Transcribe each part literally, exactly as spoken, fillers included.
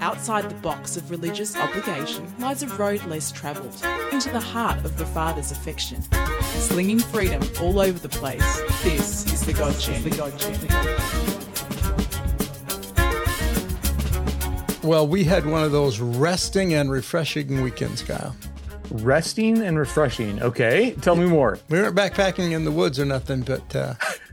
Outside the box of religious obligation lies a road less travelled, into the heart of the Father's affection. Slinging freedom all over the place, this is the God Gen. The God Gen. The God Gen. Well, we had one of those resting and refreshing weekends, Kyle. Resting and refreshing. Okay, tell me more. We weren't backpacking in the woods or nothing, but uh,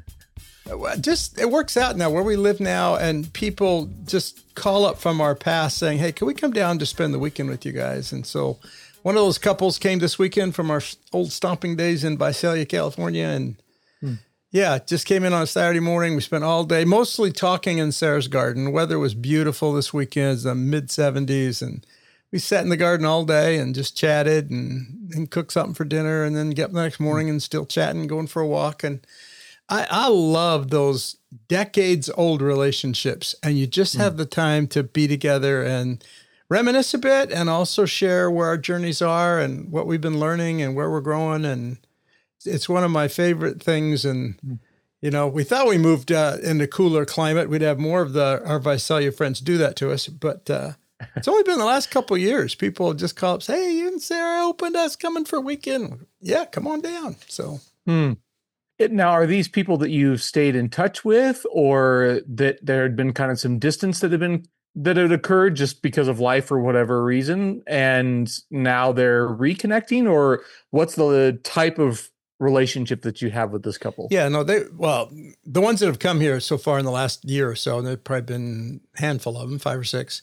just it works out now where we live now, and people just call up from our past saying, hey, can we come down to spend the weekend with you guys? And so one of those couples came this weekend from our old stomping days in Visalia, California, and hmm. yeah, just came in on a Saturday morning. We spent all day mostly talking in Sarah's garden. The weather was beautiful this weekend. It's the mid seventies, and we sat in the garden all day and just chatted and, and cooked something for dinner, and then get up the next morning and still chatting, going for a walk. And I, I love those decades old relationships, and you just have mm. the time to be together and reminisce a bit and also share where our journeys are and what we've been learning and where we're growing. And it's one of my favorite things. And, mm. you know, we thought we moved uh, into cooler climate. We'd have more of the our Visalia friends do that to us, but uh, it's only been the last couple of years. People just call up, say, hey, you and Sarah opened us coming for a weekend. Yeah, come on down. So, hmm. it, now, are these people that you've stayed in touch with, or that there had been kind of some distance that had been that had occurred just because of life or whatever reason, and now they're reconnecting, or what's the type of relationship that you have with this couple? Yeah, no, they, well, the ones that have come here so far in the last year or so, and there've probably been a handful of them, five or six.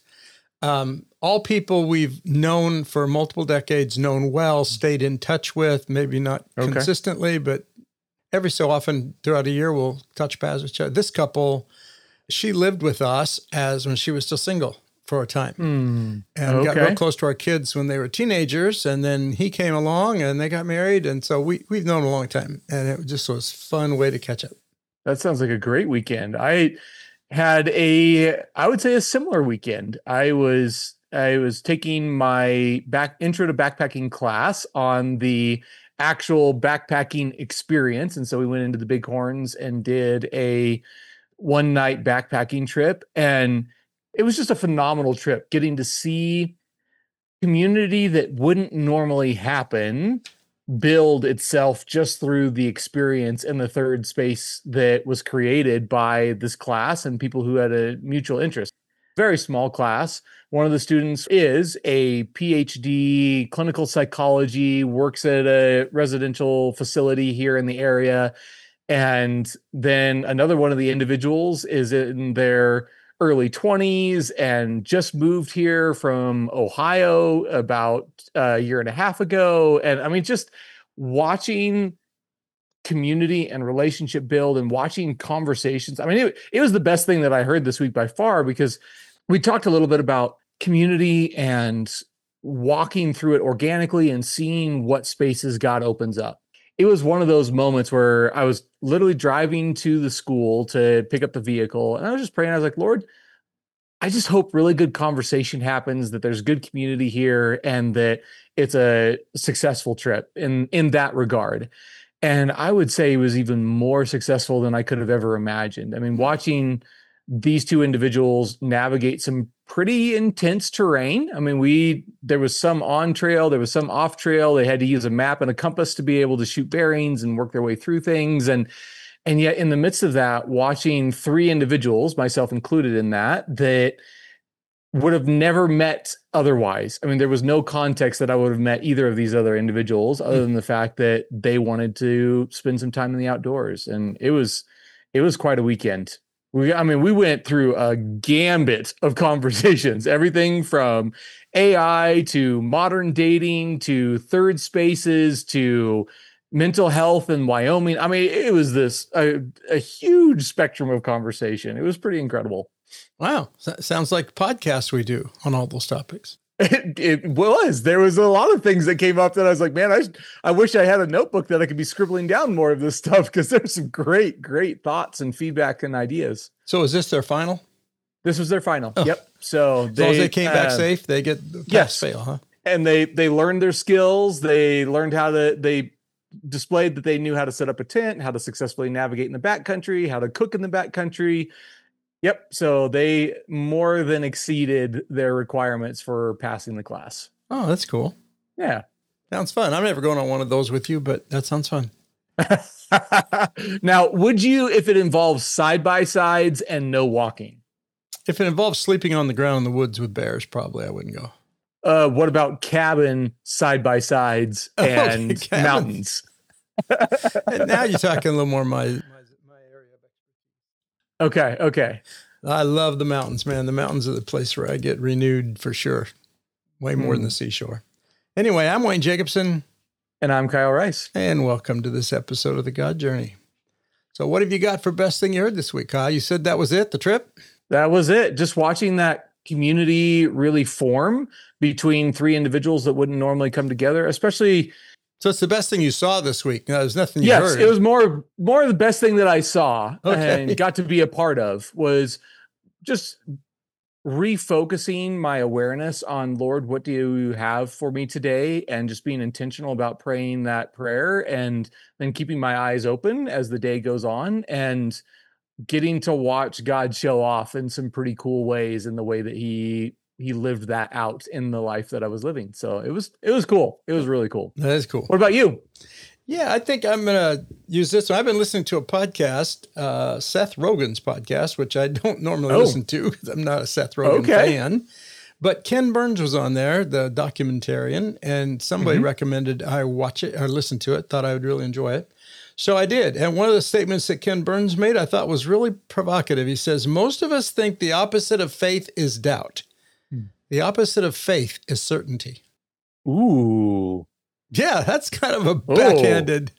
Um, all people we've known for multiple decades, known well, stayed in touch with, maybe not okay. consistently, but every so often throughout a year, we'll touch paths with each other. This couple, she lived with us as when she was still single for a time mm. and okay. got real close to our kids when they were teenagers. And then he came along and they got married. And so we, we've known a long time, and it just was a fun way to catch up. That sounds like a great weekend. I had a, I would say a similar weekend. I was, I was taking my back intro to backpacking class on the actual backpacking experience. And so we went into the Bighorns and did a one night backpacking trip. And it was just a phenomenal trip, getting to see community that wouldn't normally happen build itself just through the experience in the third space that was created by this class and people who had a mutual interest. Very small class. One of the students is a P H D clinical psychology, works at a residential facility here in the area. And then another one of the individuals is in their early twenties and just moved here from Ohio about a year and a half ago. And I mean, just watching community and relationship build and watching conversations. I mean, it, it was the best thing that I heard this week by far, because we talked a little bit about community and walking through it organically and seeing what spaces God opens up. It was one of those moments where I was literally driving to the school to pick up the vehicle, and I was just praying. I was like, Lord, I just hope really good conversation happens, that there's good community here, and that it's a successful trip in, in that regard. And I would say it was even more successful than I could have ever imagined. I mean, watching these two individuals navigate some pretty intense terrain. I mean, we, there was some on trail, there was some off trail. They had to use a map and a compass to be able to shoot bearings and work their way through things. And, and yet in the midst of that, watching three individuals, myself included in that, that would have never met otherwise. I mean, there was no context that I would have met either of these other individuals other than the fact that they wanted to spend some time in the outdoors. And it was, it was quite a weekend. We, I mean, we went through a gambit of conversations, everything from A I to modern dating to third spaces to mental health in Wyoming. I mean, it was this a, a huge spectrum of conversation. It was pretty incredible. Wow. That sounds like podcasts we do on all those topics. It, it was. There was a lot of things that came up that I was like, man, I, I wish I had a notebook that I could be scribbling down more of this stuff, because there's some great, great thoughts and feedback and ideas. So is this their final? This was their final. Oh. Yep. So as they, long as they came uh, back safe, they get pass yes. fail, huh? And they, they learned their skills. They learned how to, they displayed that they knew how to set up a tent, how to successfully navigate in the backcountry, how to cook in the backcountry. Yep. So they more than exceeded their requirements for passing the class. Oh, that's cool. Yeah. Sounds fun. I'm never going on one of those with you, but that sounds fun. Now, would you, if it involves side by sides and no walking? If it involves sleeping on the ground in the woods with bears, probably I wouldn't go. Uh, what about cabin side by sides and Okay, mountains? And now you're talking a little more my, my my area. Okay. Okay. I love the mountains, man. The mountains are the place where I get renewed for sure. Way more Hmm. than the seashore. Anyway, I'm Wayne Jacobson, And I'm Kyle Rice. and welcome to this episode of The God Journey. So what have you got for best thing you heard this week, Kyle? You said that was it, the trip? That was it. Just watching that community really form between three individuals that wouldn't normally come together, especially. So it's the best thing you saw this week. No, there's nothing you Yes, heard. it was more more the best thing that I saw Okay. and got to be a part of was just refocusing my awareness on, Lord, what do you have for me today? And just being intentional about praying that prayer and then keeping my eyes open as the day goes on and getting to watch God show off in some pretty cool ways in the way that he he lived that out in the life that I was living. So it was it was cool. It was really cool. That is cool. What about you? Yeah, I think I'm going to use this one. I've been listening to a podcast, uh, Seth Rogen's podcast, which I don't normally Oh. listen to because I'm not a Seth Rogen Okay. fan. But Ken Burns was on there, the documentarian, and somebody Mhm. recommended I watch it or listen to it, thought I would really enjoy it. So I did. And one of the statements that Ken Burns made I thought was really provocative. He says, most of us think the opposite of faith is doubt. Hmm. The opposite of faith is certainty. Ooh. Yeah, that's kind of a Oh. backhanded.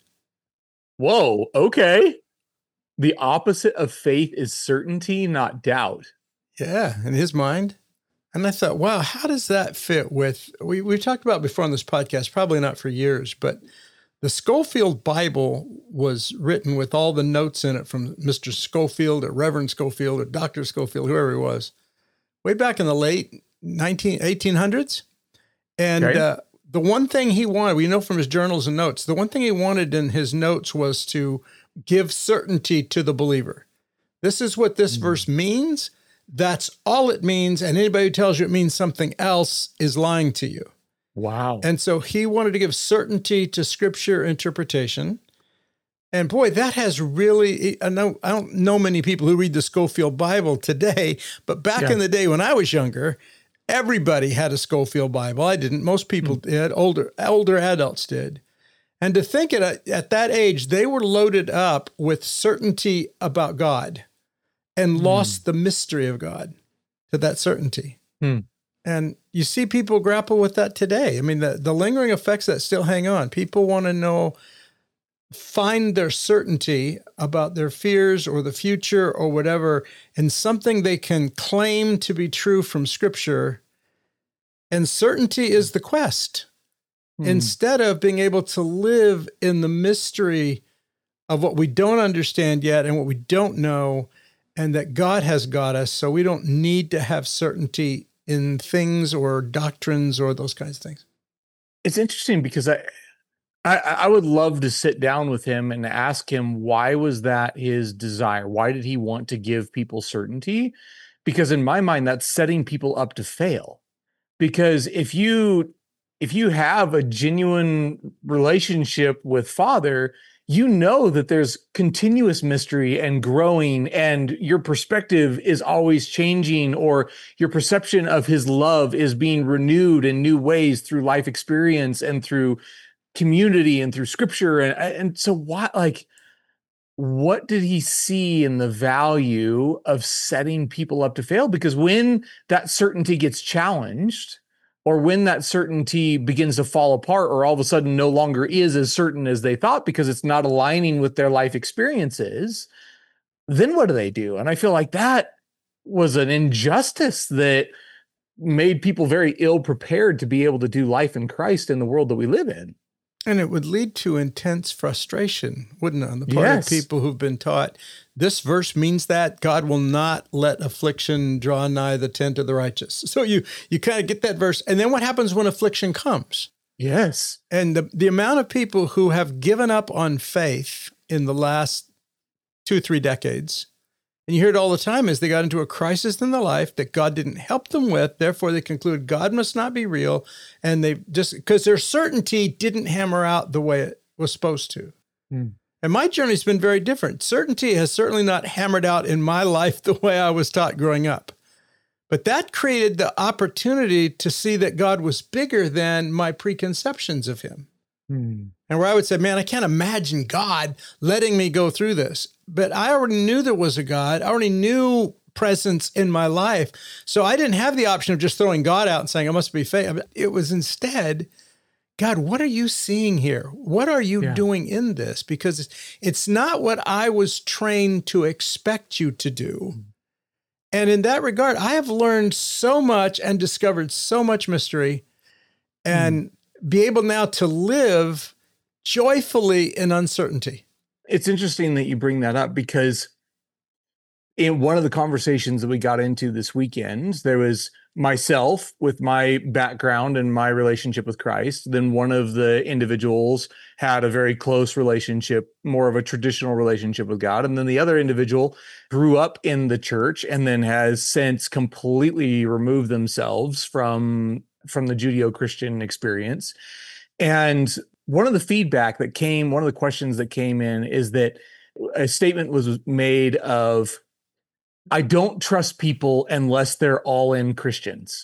Whoa. Okay. The opposite of faith is certainty, not doubt. Yeah, in his mind. And I thought, wow, how does that fit with, we, we've talked about before on this podcast, probably not for years, but the Schofield Bible was written with all the notes in it from Mister Schofield or Reverend Schofield or Doctor Schofield, whoever he was, way back in the late nineteen, eighteen hundreds. And Okay. uh, the one thing he wanted, we know from his journals and notes, the one thing he wanted in his notes was to give certainty to the believer. This is what this Mm. verse means. That's all it means. And anybody who tells you it means something else is lying to you. Wow. And so he wanted to give certainty to scripture interpretation. And boy, that has really, I know, I don't know many people who read the Schofield Bible today, but back Yeah. in the day when I was younger, everybody had a Schofield Bible. I didn't. Most people did. Older, older adults did. And to think at, at that age, they were loaded up with certainty about God and Hmm. lost the mystery of God to that certainty. Hmm. And you see people grapple with that today. I mean, the, the lingering effects that still hang on. People want to know, find their certainty about their fears or the future or whatever in something they can claim to be true from Scripture. And certainty is the quest. Hmm. Instead of being able to live in the mystery of what we don't understand yet and what we don't know, and that God has got us, so we don't need to have certainty in things or doctrines or those kinds of things. It's interesting because I, I I would love to sit down with him and ask him, why was that his desire? Why did he want to give people certainty? Because in my mind, that's setting people up to fail. Because if you if you have a genuine relationship with Father, you know that there's continuous mystery and growing, and your perspective is always changing, or your perception of his love is being renewed in new ways through life experience and through community and through scripture. And, and so what, like, what did he see in the value of setting people up to fail? Because when that certainty gets challenged, or when that certainty begins to fall apart, or all of a sudden no longer is as certain as they thought because it's not aligning with their life experiences, then what do they do? And I feel like that was an injustice that made people very ill prepared to be able to do life in Christ in the world that we live in. And it would lead to intense frustration, wouldn't it, on the part Yes. of people who've been taught this verse means that God will not let affliction draw nigh the tent of the righteous. So you you kind of get that verse. And then what happens when affliction comes? Yes. And the, the amount of people who have given up on faith in the last two, three decades, And you hear it all the time as they got into a crisis in their life that God didn't help them with. Therefore, they conclude God must not be real. And they just, because their certainty didn't hammer out the way it was supposed to. Mm. And my journey's been very different. Certainty has certainly not hammered out in my life the way I was taught growing up. But that created the opportunity to see that God was bigger than my preconceptions of him. Mm. And where I would say, man, I can't imagine God letting me go through this. But I already knew there was a God. I already knew presence in my life. So I didn't have the option of just throwing God out and saying, I must be fake. It was instead, God, what are you seeing here? What are you yeah. doing in this? Because it's not what I was trained to expect you to do. And in that regard, I have learned so much and discovered so much mystery and mm. be able now to live joyfully in uncertainty. It's interesting that you bring that up because in one of the conversations that we got into this weekend, there was myself with my background and my relationship with Christ. Then one of the individuals had a very close relationship, more of a traditional relationship with God. And then the other individual grew up in the church and then has since completely removed themselves from, from the Judeo-Christian experience. And one of the feedback that came, one of the questions that came in is that a statement was made of, I don't trust people unless they're all in Christians.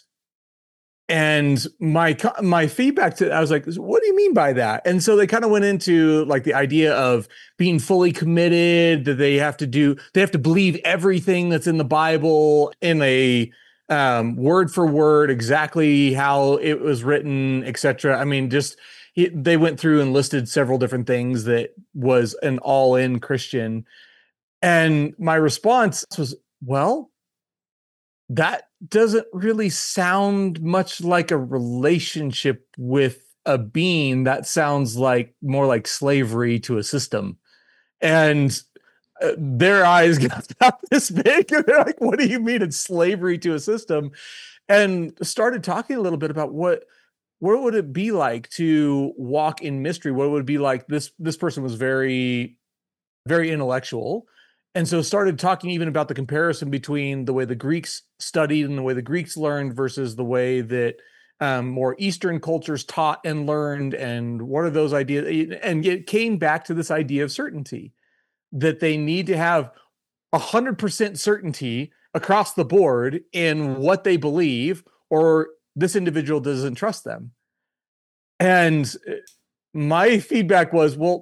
And my my feedback to I was like, what do you mean by that? And so they kind of went into like the idea of being fully committed, that they have to do, they have to believe everything that's in the Bible in a um, word for word, exactly how it was written, et cetera. I mean, just he, they went through and listed several different things that was an all-in Christian. And my response was, well, that doesn't really sound much like a relationship with a being. That sounds like more like slavery to a system. And uh, their eyes got about this big. And they're like, what do you mean it's slavery to a system? And started talking a little bit about what, what would it be like to walk in mystery? What would it be like? This, this person was very, very intellectual. And so started talking even about the comparison between the way the Greeks studied and the way the Greeks learned versus the way that um, more Eastern cultures taught and learned. And what are those ideas? And it came back to this idea of certainty, that they need to have one hundred percent certainty across the board in what they believe, or this individual doesn't trust them. And my feedback was, well,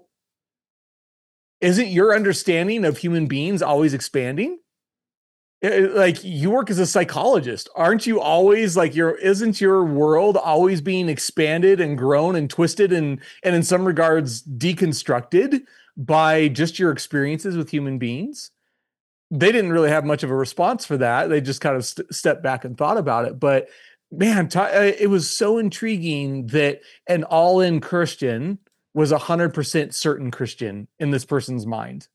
isn't your understanding of human beings always expanding? Like, you work as a psychologist. Aren't you always like your, isn't your world always being expanded and grown and twisted and, and in some regards deconstructed by just your experiences with human beings? They didn't really have much of a response for that. They just kind of st- stepped back and thought about it. But man, t- it was so intriguing that an all-in Christian was a hundred percent certain Christian in this person's mind.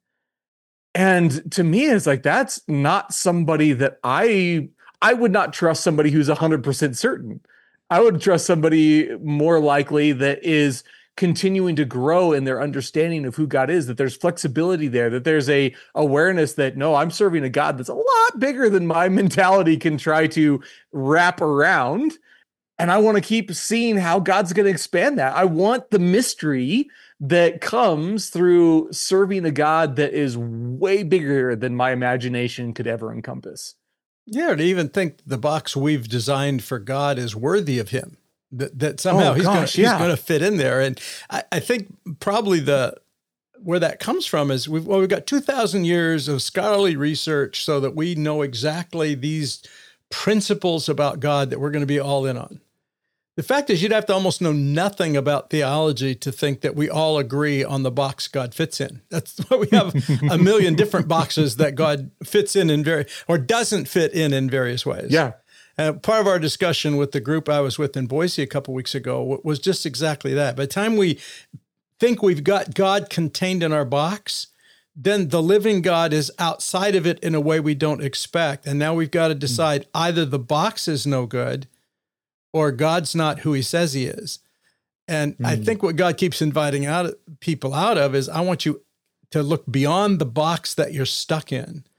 And to me, it's like, that's not somebody that I, I would not trust somebody who's a hundred percent certain. I would trust somebody more likely that is continuing to grow in their understanding of who God is, that there's flexibility there, that there's a awareness that, no, I'm serving a God that's a lot bigger than my mentality can try to wrap around. And I want to keep seeing how God's going to expand that. I want the mystery that comes through serving a God that is way bigger than my imagination could ever encompass. Yeah, to even think the box we've designed for God is worthy of him, that, that somehow oh, he's going yeah. to fit in there. And I, I think probably the where that comes from is we've, well, we've got two thousand years of scholarly research so that we know exactly these principles about God that we're going to be all in on. The fact is, you'd have to almost know nothing about theology to think that we all agree on the box God fits in. That's why we have a million different boxes that God fits in in very, or doesn't fit in in various ways. Yeah. Uh, part of our discussion with the group I was with in Boise a couple weeks ago was just exactly that. By the time we think we've got God contained in our box, then the living God is outside of it in a way we don't expect. And now we've got to decide either the box is no good or God's not who he says he is. And mm. I think what God keeps inviting out people out of is, I want you to look beyond the box that you're stuck in. Yeah.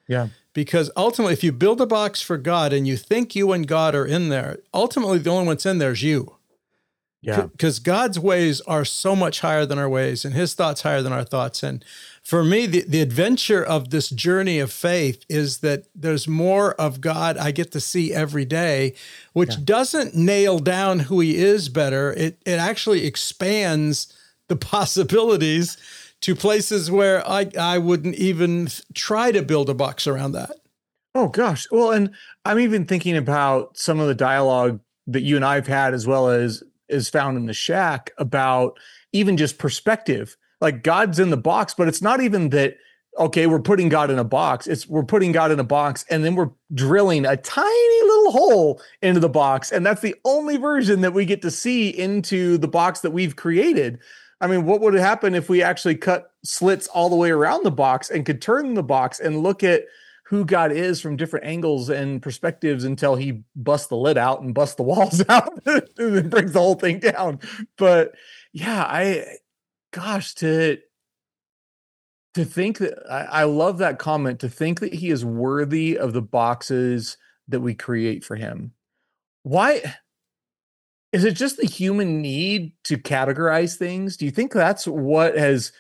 Because ultimately, if you build a box for God and you think you and God are in there, ultimately the only one's in there is you. Yeah. Because God's ways are so much higher than our ways and his thoughts higher than our thoughts. And for me, the, the adventure of this journey of faith is that there's more of God I get to see every day, which yeah. doesn't nail down who he is better. It, it actually expands the possibilities to places where I, I wouldn't even try to build a box around that. Oh, gosh. Well, and I'm even thinking about some of the dialogue that you and I've had, as well as is found in the Shack, about even just perspective. Like, God's in the box, but it's not even that, okay, we're putting God in a box. It's we're putting God in a box, and then we're drilling a tiny little hole into the box. And that's the only version that we get to see into the box that we've created. I mean, what would happen if we actually cut slits all the way around the box and could turn the box and look at who God is from different angles and perspectives until he busts the lid out and busts the walls out and then brings the whole thing down? But yeah, I, gosh, to, to think that, I, I love that comment, to think that he is worthy of the boxes that we create for him. Why? Is it just the human need to categorize things? Do you think that's what has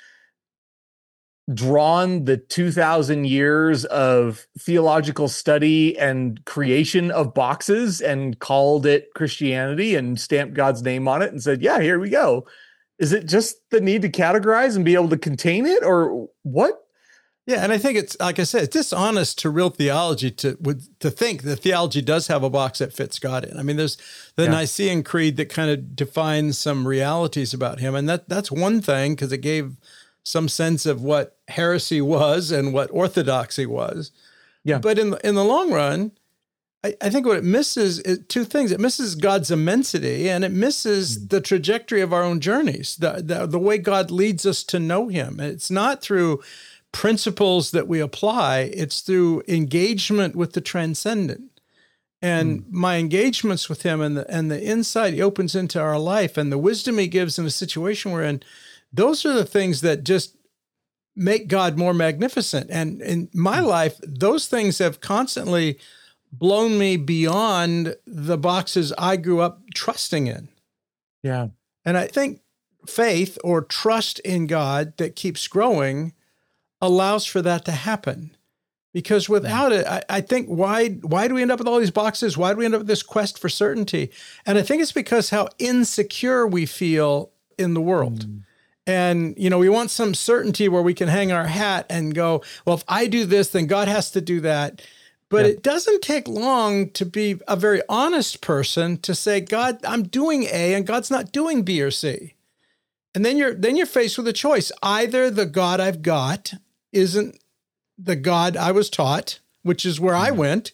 drawn the two thousand years of theological study and creation of boxes and called it Christianity and stamped God's name on it and said, yeah, here we go? Is it just the need to categorize and be able to contain it, or what? Yeah, and I think it's, like I said, it's dishonest to real theology to to think that theology does have a box that fits God in. I mean, there's the yeah. Nicene Creed that kind of defines some realities about him, and that that's one thing, because it gave some sense of what heresy was and what orthodoxy was. Yeah. But in the, in the long run, I, I think what it misses is two things. It misses God's immensity, and it misses mm. the trajectory of our own journeys, the, the the way God leads us to know him. It's not through principles that we apply, it's through engagement with the transcendent. And mm. my engagements with him and the and the insight he opens into our life and the wisdom he gives in the situation we're in, those are the things that just make God more magnificent. And in my mm. life, those things have constantly blown me beyond the boxes I grew up trusting in. Yeah. And I think faith or trust in God that keeps growing allows for that to happen. Because without it, I, I think, why why do we end up with all these boxes? Why do we end up with this quest for certainty? And I think it's because how insecure we feel in the world. Mm. And, you know, we want some certainty where we can hang our hat and go, well, if I do this, then God has to do that. But yeah. it doesn't take long to be a very honest person to say, God, I'm doing A and God's not doing B or C. And then you're then you're faced with a choice. Either the God I've got isn't the God I was taught, which is where I went,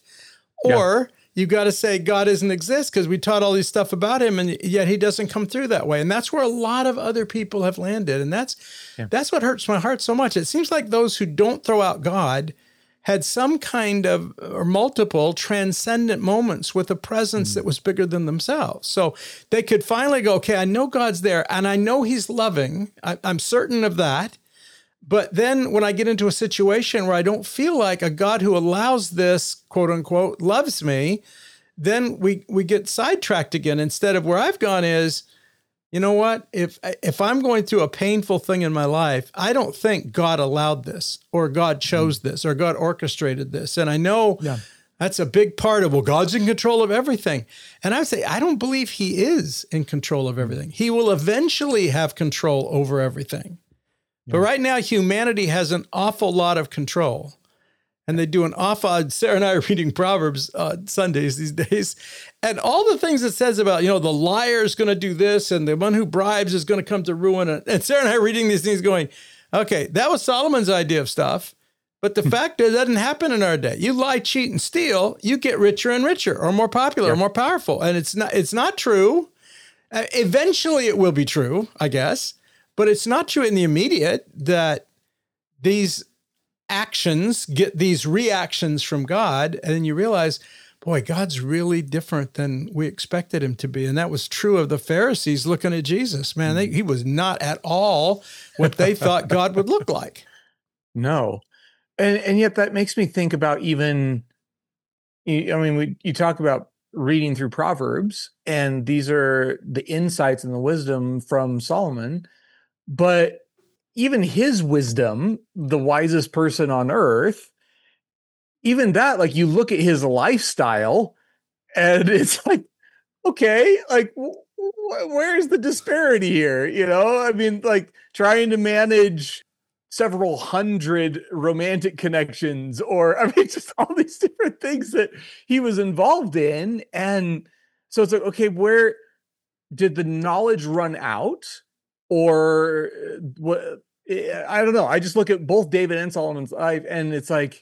or yeah. you got to say God doesn't exist because we taught all this stuff about him, and yet he doesn't come through that way. And that's where a lot of other people have landed. And that's yeah. that's what hurts my heart so much. It seems like those who don't throw out God had some kind of, or multiple transcendent moments with a presence mm. that was bigger than themselves. So they could finally go, okay, I know God's there and I know he's loving. I, I'm certain of that. But then when I get into a situation where I don't feel like a God who allows this, quote unquote, loves me, then we, we get sidetracked again. Instead of where I've gone is, you know what? If if I'm going through a painful thing in my life, I don't think God allowed this, or God chose this, or God orchestrated this. And I know yeah. that's a big part of, well, God's in control of everything. And I would say, I don't believe he is in control of everything. He will eventually have control over everything. Yeah. But right now, humanity has an awful lot of control. And they do an awful, Sarah and I are reading Proverbs uh, Sundays these days. And all the things it says about, you know, the liar is going to do this and the one who bribes is going to come to ruin it. And Sarah and I are reading these things going, okay, that was Solomon's idea of stuff. But the fact is, it doesn't happen in our day. You lie, cheat, and steal, you get richer and richer, or more popular, yeah. or more powerful. And it's not, it's not true. Uh, eventually it will be true, I guess. But it's not true in the immediate that these actions get these reactions from God, and then you realize, boy, God's really different than we expected him to be. And that was true of the Pharisees looking at Jesus. Man, they, he was not at all what they thought God would look like. No. And and yet that makes me think about even, I mean, we, you talk about reading through Proverbs, and these are the insights and the wisdom from Solomon, but even his wisdom, the wisest person on earth, even that, like, you look at his lifestyle and it's like, okay, like, wh- where's the disparity here? You know, I mean, like, trying to manage several hundred romantic connections, or, I mean, just all these different things that he was involved in. And so it's like, okay, where did the knowledge run out? Or what? I don't know. I just look at both David and Solomon's life, and it's like,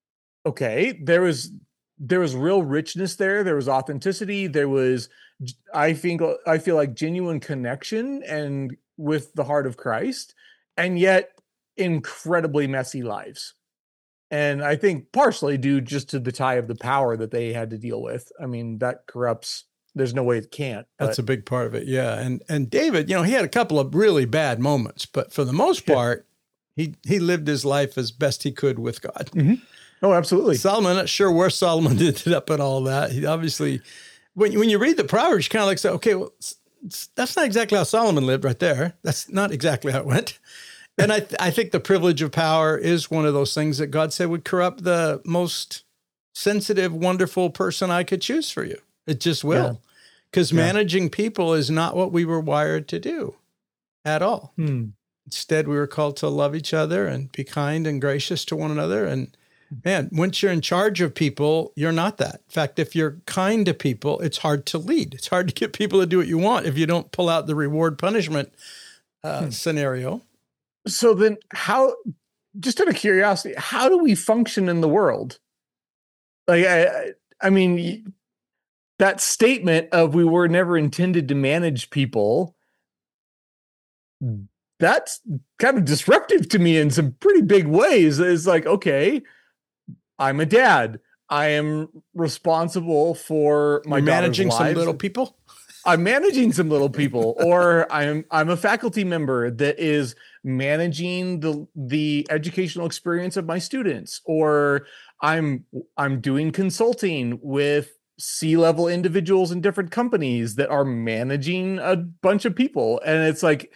okay, there was there was real richness there. There was authenticity. There was, I think, I feel like genuine connection and with the heart of Christ, and yet incredibly messy lives. And I think partially due just to the tie of the power that they had to deal with. I mean, that corrupts. There's no way it can't. But. That's a big part of it. Yeah. And, and David, you know, he had a couple of really bad moments, but for the most part, yeah. he, he lived his life as best he could with God. Mm-hmm. Oh, absolutely. Solomon, not sure where Solomon ended up in all that. He obviously, when, when you read the Proverbs, you kind of like say, okay, well, that's not exactly how Solomon lived right there. That's not exactly how it went. And I, th- I think the privilege of power is one of those things that God said would corrupt the most sensitive, wonderful person I could choose for you. It just will. Because yeah. yeah. managing people is not what we were wired to do at all. Hmm. Instead, we were called to love each other and be kind and gracious to one another. And man, once you're in charge of people, you're not that. In fact, if you're kind to people, it's hard to lead. It's hard to get people to do what you want if you don't pull out the reward punishment uh, hmm. scenario. So then how, just out of curiosity, how do we function in the world? Like, I, I mean, that statement of we were never intended to manage people, that's kind of disruptive to me in some pretty big ways. It's like, okay, I'm a dad. I am responsible for my You're managing lives. some little people. I'm managing some little people, or I'm I'm a faculty member that is managing the the educational experience of my students, or I'm I'm doing consulting with C-level individuals in different companies that are managing a bunch of people. And it's like,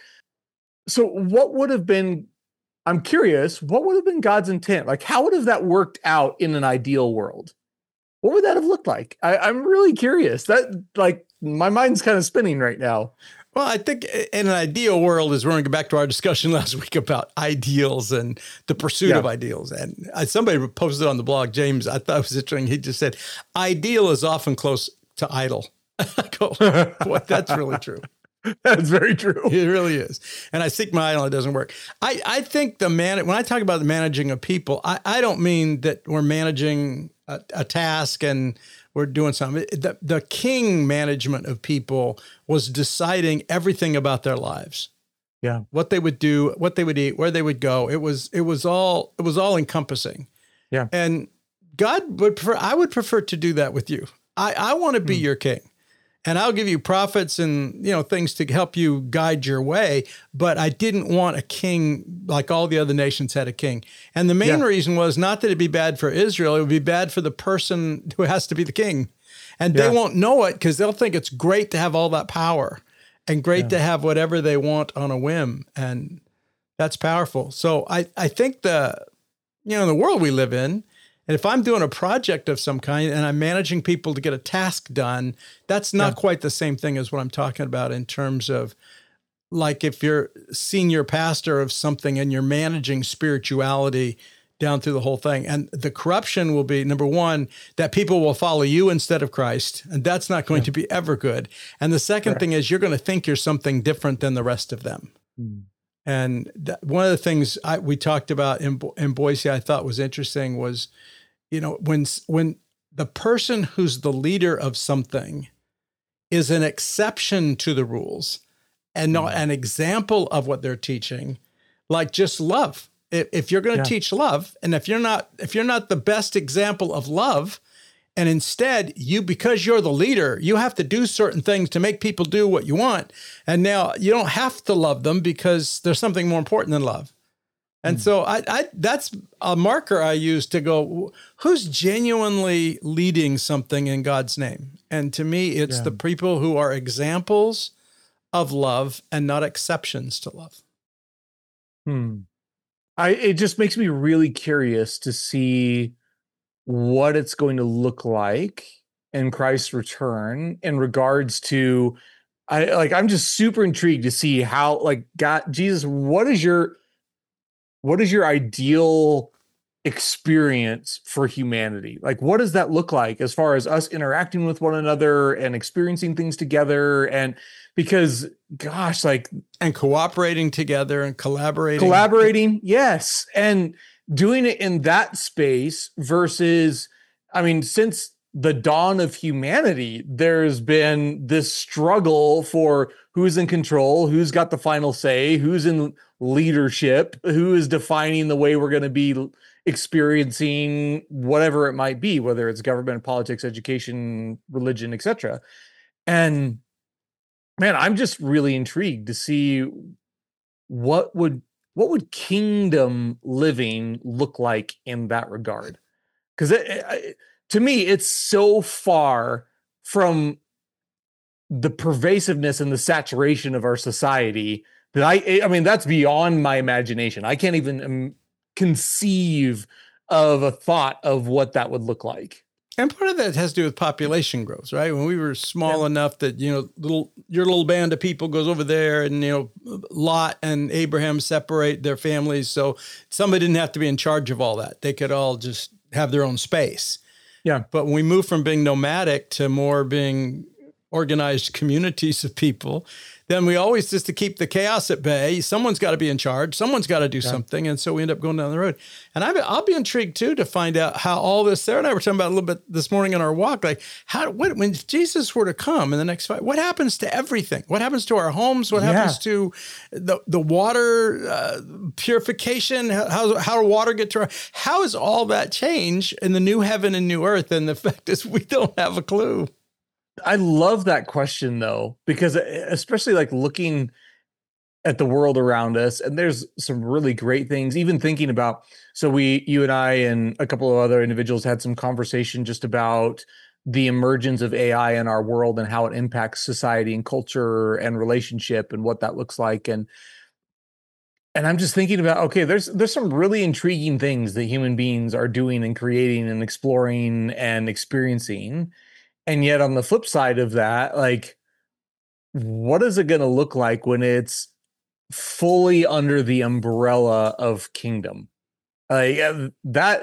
so what would have been, I'm curious, what would have been God's intent? Like, how would have that worked out in an ideal world? What would that have looked like? I, I'm really curious. That, like, my mind's kind of spinning right now. Well, I think in an ideal world is we're going to go back to our discussion last week about ideals and the pursuit yeah. of ideals. And I, somebody posted on the blog, James, I thought it was interesting. He just said, ideal is often close to idle. I go, boy, that's really true. That's very true. It really is. And I seek my idol, it doesn't work. I, I think the man, when I talk about the managing of people, I, I don't mean that we're managing a, a task and we're doing something. The, the king management of people was deciding everything about their lives. Yeah. What they would do, what they would eat, where they would go. It was, it was all, it was all encompassing. Yeah. And God would prefer, I would prefer to do that with you. I, I want to be mm. your king. And I'll give you prophets and, you know, things to help you guide your way. But I didn't want a king like all the other nations had a king. And the main yeah. reason was not that it'd be bad for Israel. It would be bad for the person who has to be the king. And yeah. they won't know it because they'll think it's great to have all that power and great yeah. to have whatever they want on a whim. And that's powerful. So I, I think the, you know, the world we live in, and if I'm doing a project of some kind and I'm managing people to get a task done, that's not yeah. quite the same thing as what I'm talking about in terms of, like, if you're senior pastor of something and you're managing spirituality down through the whole thing. And the corruption will be, number one, that people will follow you instead of Christ. And that's not going yeah. to be ever good. And the second Correct. thing is you're going to think you're something different than the rest of them. Mm. And that, one of the things I, we talked about in, in Boise I thought was interesting was, you know, when when the person who's the leader of something is an exception to the rules and not an example of what they're teaching, like just love. If, if you're going to yeah. teach love, and if you're not if you're not the best example of love, and instead you, because you're the leader, you have to do certain things to make people do what you want. And now you don't have to love them because there's something more important than love. And mm. so I, I, that's a marker I use to go, who's genuinely leading something in God's name? And to me, it's yeah. the people who are examples of love and not exceptions to love. Hmm. I, it just makes me really curious to see what it's going to look like in Christ's return in regards to, I like, I'm just super intrigued to see how, like, God, Jesus, what is your, what is your ideal experience for humanity? Like, what does that look like as far as us interacting with one another and experiencing things together? And because, gosh, like, and cooperating together and collaborating, collaborating. Yes. And doing it in that space versus, I mean, since the dawn of humanity, there's been this struggle for who's in control, who's got the final say, who's in leadership, who is defining the way we're going to be experiencing whatever it might be, whether it's government, politics, education, religion, et cetera. And man, I'm just really intrigued to see what would what would kingdom living look like in that regard. Because to me, it's so far from the pervasiveness and the saturation of our society that I, I mean, that's beyond my imagination. I can't even um, conceive of a thought of what that would look like. And part of that has to do with population growth, right? When we were small yeah. enough that, you know, little your little band of people goes over there and, you know, Lot and Abraham separate their families. So somebody didn't have to be in charge of all that. They could all just have their own space. Yeah. But when we move from being nomadic to more being organized communities of people, then we always, just to keep the chaos at bay, someone's got to be in charge, someone's got to do yeah. something. And so we end up going down the road. And I, I'll be intrigued too to find out how all this, Sarah and I were talking about a little bit this morning on our walk, like how, what, when Jesus were to come in the next five, what happens to everything? What happens to our homes? What yeah. happens to the, the water uh, purification? How, how water get to our, how is all that change in the new heaven and new earth? And the fact is we don't have a clue. I love that question though, because especially like looking at the world around us, and there's some really great things, even thinking about, so we, you and I and a couple of other individuals had some conversation just about the emergence of A I in our world and how it impacts society and culture and relationship and what that looks like. And, and I'm just thinking about, okay, there's, there's some really intriguing things that human beings are doing and creating and exploring and experiencing. And yet on the flip side of that, like, what is it going to look like when it's fully under the umbrella of kingdom? Like uh, that,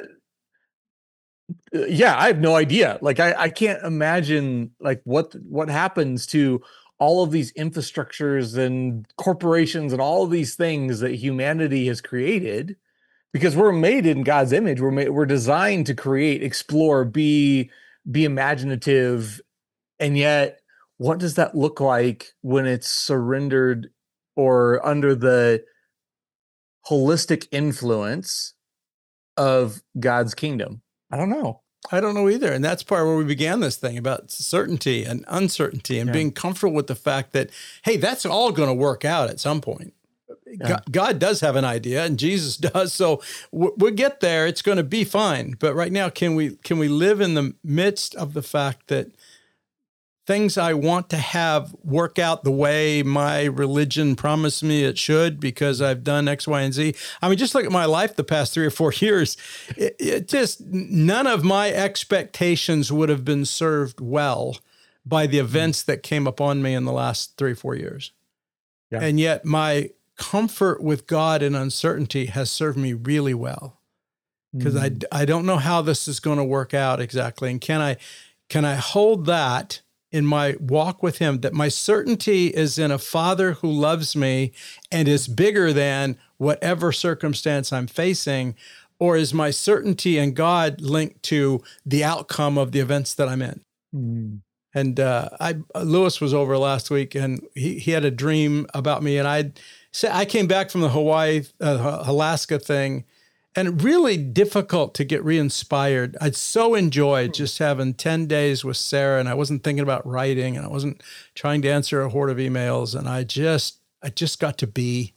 yeah, I have no idea. Like, I, I can't imagine like what, what happens to all of these infrastructures and corporations and all of these things that humanity has created, because we're made in God's image. We're made, we're designed to create, explore, be, be imaginative. And yet, what does that look like when it's surrendered or under the holistic influence of God's kingdom? I don't know. I don't know either. And that's part where we began this thing about certainty and uncertainty and yeah. being comfortable with the fact that, hey, that's all going to work out at some point. Yeah. God, God does have an idea, and Jesus does. So we'll get there. It's going to be fine. But right now, can we can we live in the midst of the fact that things I want to have work out the way my religion promised me it should because I've done X, Y, and Z? I mean, just look at my life the past three or four years. It, it just, none of my expectations would have been served well by the events that came upon me in the last three or four years. Yeah. And yet my comfort with God in uncertainty has served me really well, because mm. I, I don't know how this is going to work out exactly. And can I, can I hold that in my walk with him, that my certainty is in a Father who loves me and is bigger than whatever circumstance I'm facing? Or is my certainty in God linked to the outcome of the events that I'm in? Mm. And uh, I, Lewis was over last week, and he, he had a dream about me. And I said, I came back from the Hawaii, uh, Alaska thing, and really difficult to get re-inspired. I'd so enjoyed just having ten days with Sarah, and I wasn't thinking about writing, and I wasn't trying to answer a horde of emails. And I just, I just got to be.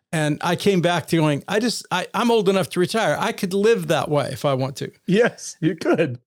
And I came back to going, I just, I, I'm old enough to retire. I could live that way if I want to. Yes, you could.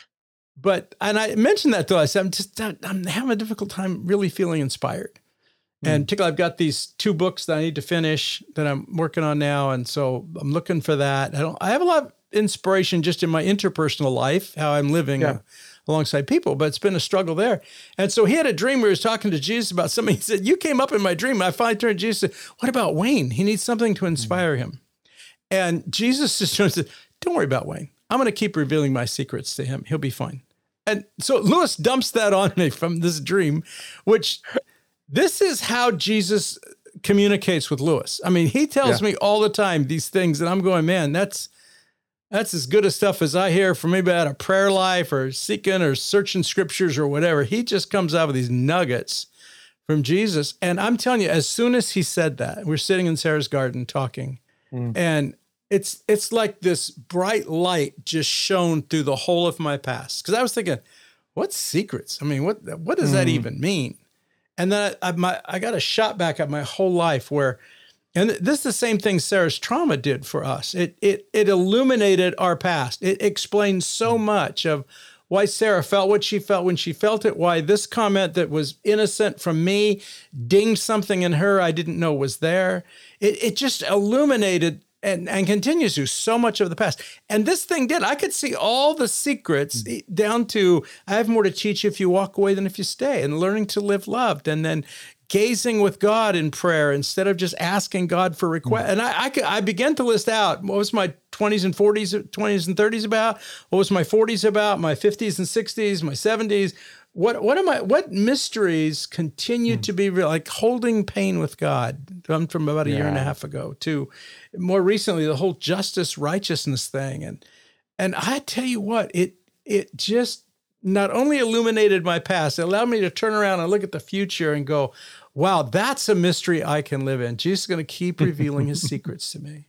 But, and I mentioned that to us, I'm just, I'm having a difficult time really feeling inspired. Mm. And particularly, I've got these two books that I need to finish that I'm working on now. And so I'm looking for that. I don't, I have a lot of inspiration just in my interpersonal life, how I'm living yeah. alongside people, but it's been a struggle there. And so he had a dream where he was talking to Jesus about something. He said, you came up in my dream. I finally turned to Jesus and said, what about Wayne? He needs something to inspire him. And Jesus just said, don't worry about Wayne. I'm going to keep revealing my secrets to him. He'll be fine. And so Lewis dumps that on me from this dream, which this is how Jesus communicates with Lewis. I mean, he tells yeah. me all the time these things and I'm going, man, that's, That's as good a stuff as I hear from maybe about a prayer life or seeking or searching scriptures or whatever. He just comes out with these nuggets from Jesus. And I'm telling you, as soon as he said that, we're sitting in Sarah's garden talking, mm. and it's it's like this bright light just shone through the whole of my past. Because I was thinking, what secrets? I mean, what what does mm. that even mean? And then I, I, my, I got a shot back at my whole life where, and this is the same thing Sarah's trauma did for us. It it it illuminated our past. It explained so much of why Sarah felt what she felt when she felt it, why this comment that was innocent from me dinged something in her I didn't know was there. It it just illuminated and, and continues to so much of the past. And this thing did. I could see all the secrets mm-hmm. down to, I have more to teach you if you walk away than if you stay, and learning to live loved, and then gazing with God in prayer instead of just asking God for requests. Mm-hmm. And I, I, I began to list out, what was my twenties and forties, twenties and thirties about? What was my forties about? My fifties and sixties, my seventies? What what am I? What mysteries continue mm. to be real? Like holding pain with God, from, from about a yeah. year and a half ago to more recently the whole justice righteousness thing, and and I tell you what, it it just not only illuminated my past, it allowed me to turn around and look at the future and go, wow, that's a mystery I can live in. Jesus is going to keep revealing his secrets to me.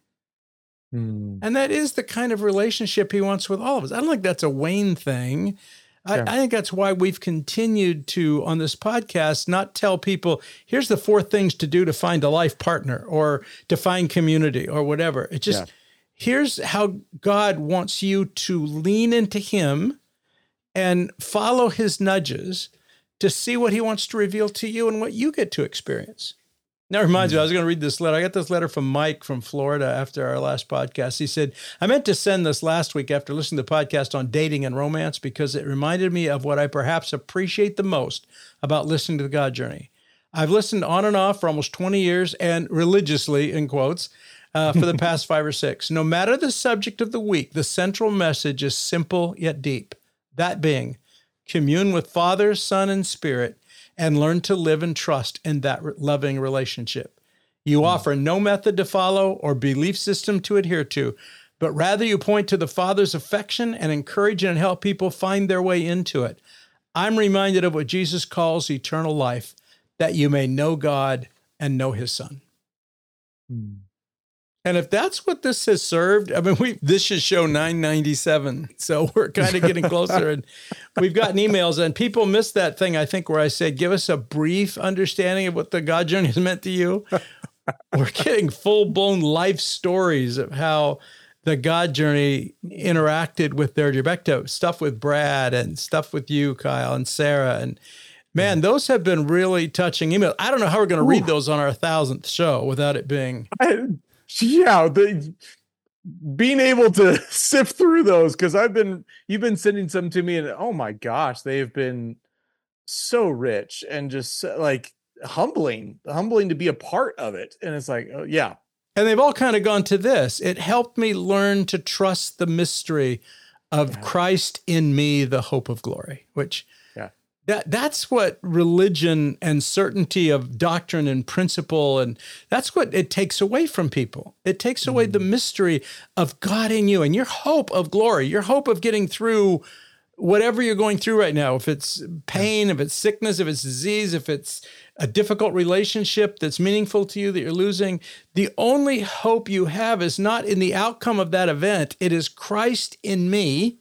Mm. And that is the kind of relationship he wants with all of us. I don't think that's a Wayne thing. I, yeah. I think that's why we've continued to, on this podcast, not tell people, here's the four things to do to find a life partner or to find community or whatever. It's just, yeah. here's how God wants you to lean into him and follow his nudges to see what he wants to reveal to you and what you get to experience. Now, it reminds mm-hmm. me, I was going to read this letter. I got this letter from Mike from Florida after our last podcast. He said, I meant to send this last week after listening to the podcast on dating and romance because it reminded me of what I perhaps appreciate the most about listening to the God Journey. I've listened on and off for almost twenty years and religiously, in quotes, uh, for the past five or six. No matter the subject of the week, the central message is simple yet deep. That being, commune with Father, Son, and Spirit, and learn to live and trust in that loving relationship. You offer no method to follow or belief system to adhere to, but rather you point to the Father's affection and encourage and help people find their way into it. I'm reminded of what Jesus calls eternal life, that you may know God and know his Son. Hmm. And if that's what this has served, I mean, we this should show nine ninety-seven. So we're kind of getting closer. And we've gotten emails, and people miss that thing, I think, where I said, give us a brief understanding of what the God Journey has meant to you. We're getting full-blown life stories of how the God Journey interacted with their Gebecto, stuff with Brad and stuff with you, Kyle, and Sarah. And man, those have been really touching emails. I don't know how we're going to read those on our thousandth show without it being... I, Yeah, the, being able to sift through those, because I've been, you've been sending some to me, and oh my gosh, they have been so rich and just like humbling, humbling to be a part of it. And it's like, oh yeah. And they've all kind of gone to this. It helped me learn to trust the mystery of yeah. Christ in me, the hope of glory, which That that's what religion and certainty of doctrine and principle, and that's what it takes away from people. It takes away mm-hmm. the mystery of God in you and your hope of glory, your hope of getting through whatever you're going through right now. If it's pain, if it's sickness, if it's disease, if it's a difficult relationship that's meaningful to you that you're losing, the only hope you have is not in the outcome of that event. It is Christ in me,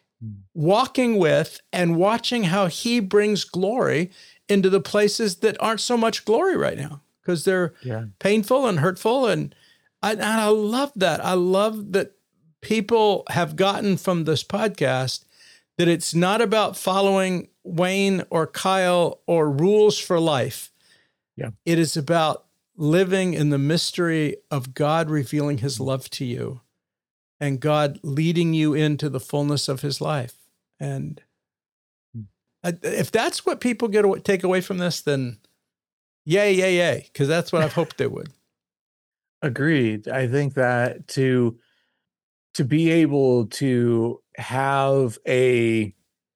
walking with and watching how he brings glory into the places that aren't so much glory right now. because they're Yeah. painful and hurtful. And I, and I love that. I love that people have gotten from this podcast that it's not about following Wayne or Kyle or rules for life. Yeah. It is about living in the mystery of God revealing his love to you and God leading you into the fullness of his life. And if that's what people get to take away from this, then yay, yay, yay, because that's what I've hoped they would. Agreed. I think that to to be able to have a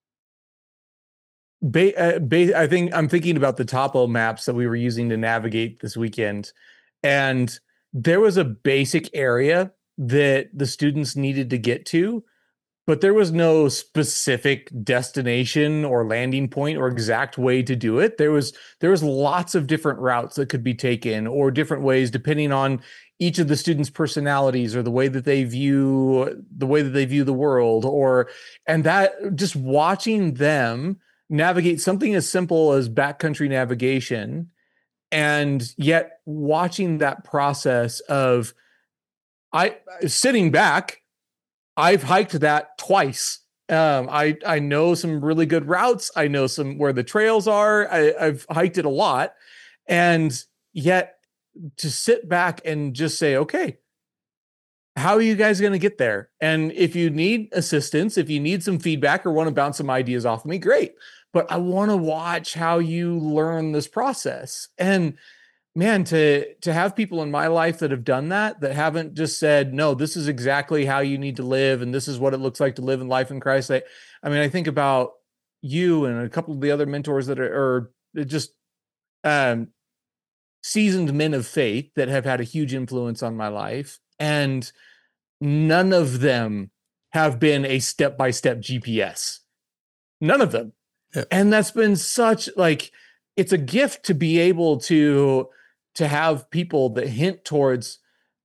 ba- uh, ba- I think I'm thinking about the topo maps that we were using to navigate this weekend, and there was a basic area that the students needed to get to, but there was no specific destination or landing point or exact way to do it. There was there was lots of different routes that could be taken, or different ways depending on each of the students' personalities or the way that they view the way that they view the world, or and that just watching them navigate something as simple as backcountry navigation, and yet watching that process of I sitting back. I've hiked that twice. Um, I I know some really good routes. I know some where the trails are. I, I've hiked it a lot, and yet to sit back and just say, okay, how are you guys going to get there? And if you need assistance, if you need some feedback or want to bounce some ideas off of me, great. But I want to watch how you learn this process. And man, to to have people in my life that have done that, that haven't just said, no, this is exactly how you need to live, and this is what it looks like to live in life in Christ. I, I mean, I think about you and a couple of the other mentors that are, are just um, seasoned men of faith that have had a huge influence on my life, and none of them have been a step-by-step G P S. None of them. Yeah. And that's been such, like, it's a gift to be able to to have people that hint towards,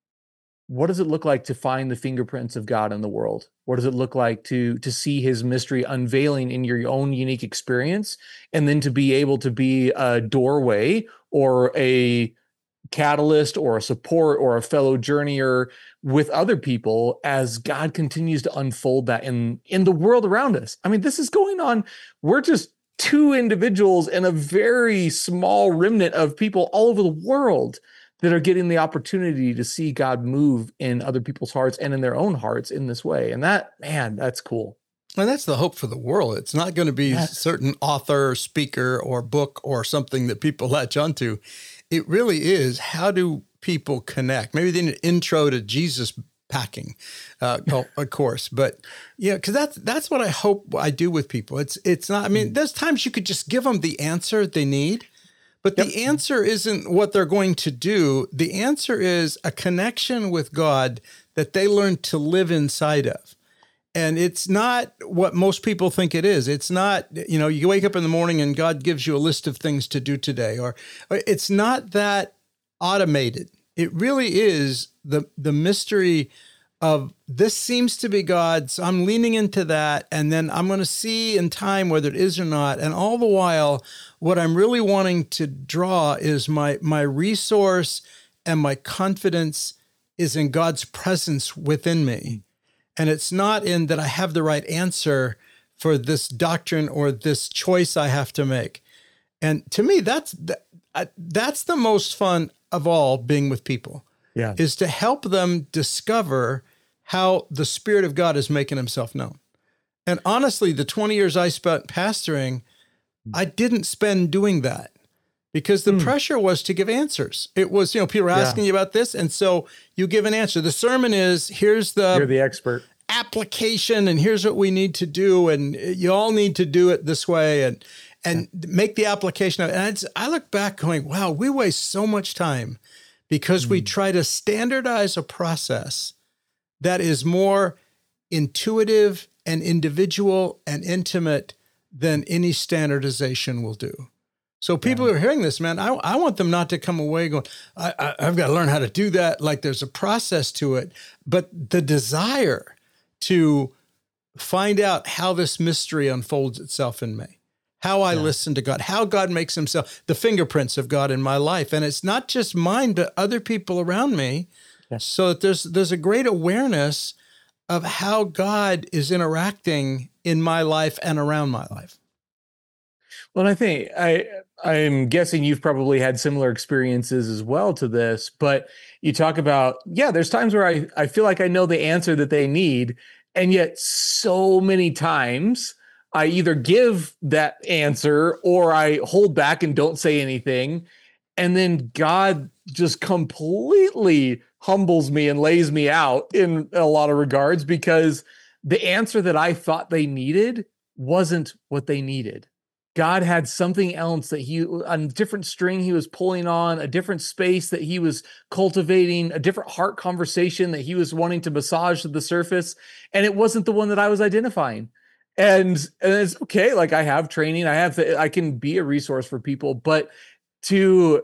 what does it look like to find the fingerprints of God in the world? What does it look like to to see his mystery unveiling in your own unique experience, and then to be able to be a doorway or a catalyst or a support or a fellow journeyer with other people as God continues to unfold that in in the world around us. I mean, this is going on. We're just two individuals and a very small remnant of people all over the world that are getting the opportunity to see God move in other people's hearts and in their own hearts in this way. And that, man, that's cool. And that's the hope for the world. It's not going to be Yes. a certain author, speaker, or book or something that people latch onto. It really is, how do people connect? Maybe they need an intro to Jesus packing, uh, of course. But yeah, because that's that's what I hope I do with people. It's it's not. I mean, there's times you could just give them the answer they need, but Yep. the answer isn't what they're going to do. The answer is a connection with God that they learn to live inside of. And it's not what most people think it is. It's not, you know, you wake up in the morning and God gives you a list of things to do today, or, or it's not that automated. It really is the the mystery of this seems to be God, so I'm leaning into that, and then I'm going to see in time whether it is or not. And all the while, what I'm really wanting to draw is my my resource and my confidence is in God's presence within me. And it's not in that I have the right answer for this doctrine or this choice I have to make. And to me, that's that's the most fun of all, being with people, Yeah. is to help them discover how the Spirit of God is making himself known. And honestly, the twenty years I spent pastoring, I didn't spend doing that because the Mm. pressure was to give answers. It was, you know, people were asking you about this, and so you give an answer. The sermon is, here's the You're the expert. application, and here's what we need to do, and you all need to do it this way, and and make the application of it. And it's, I look back going, wow, we waste so much time because we try to standardize a process that is more intuitive and individual and intimate than any standardization will do. So people who are hearing this, man, I, I want them not to come away going, I, I, I've got to learn how to do that. Like, there's a process to it, but the desire to find out how this mystery unfolds itself in me, how I Yeah. listen to God, how God makes himself, the fingerprints of God in my life. And it's not just mine, but other people around me. Yeah. So that there's there's a great awareness of how God is interacting in my life and around my life. Well, I think I I'm guessing you've probably had similar experiences as well to this, but you talk about, yeah, there's times where I, I feel like I know the answer that they need. And yet so many times I either give that answer or I hold back and don't say anything. And then God just completely humbles me and lays me out in a lot of regards, because the answer that I thought they needed wasn't what they needed. God had something else that he, a different string he was pulling on, a different space that he was cultivating, a different heart conversation that he was wanting to massage to the surface. And it wasn't the one that I was identifying. And, and it's okay. Like, I have training, I have, the, I can be a resource for people, but to,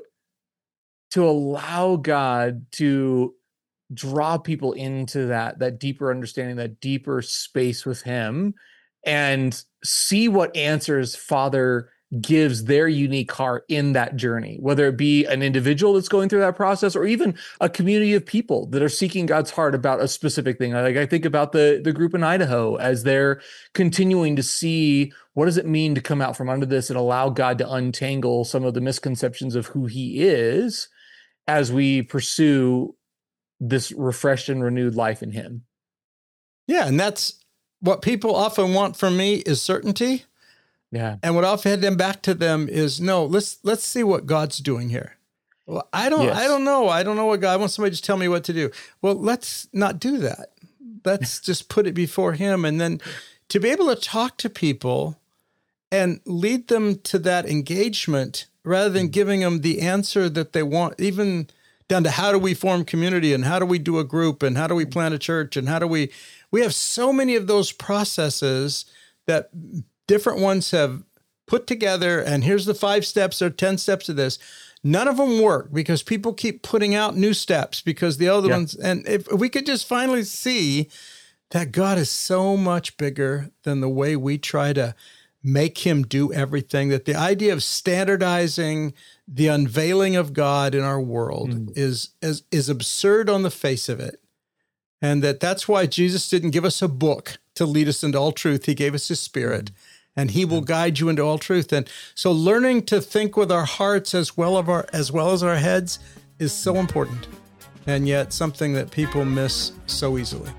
to allow God to draw people into that, that deeper understanding, that deeper space with him, and see what answers Father gives their unique heart in that journey, whether it be an individual that's going through that process or even a community of people that are seeking God's heart about a specific thing. Like, I think about the, the group in Idaho as they're continuing to see, what does it mean to come out from under this and allow God to untangle some of the misconceptions of who he is as we pursue this refreshed and renewed life in him. Yeah, and that's what people often want from me is certainty. Yeah. And what I've had them back to them is, no, let's let's see what God's doing here. Well, I don't Yes. I don't know. I don't know what God, I want somebody to tell me what to do. Well, let's not do that. Let's just put it before him. And then to be able to talk to people and lead them to that engagement rather than giving them the answer that they want, even down to how do we form community and how do we do a group and how do we plant a church and how do we, we have so many of those processes that different ones have put together, and here's the five steps or ten steps of this. None of them work because people keep putting out new steps because the other Yeah. ones, and if we could just finally see that God is so much bigger than the way we try to make him do everything, that the idea of standardizing the unveiling of God in our world mm. is, is, is absurd on the face of it. And that that's why Jesus didn't give us a book to lead us into all truth. He gave us his Spirit, mm. and he will guide you into all truth. And so learning to think with our hearts as well of our, as well as our heads is so important, and yet something that people miss so easily.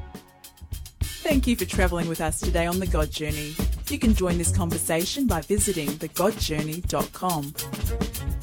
Thank you for travelling with us today on The God Journey. You can join this conversation by visiting the god journey dot com.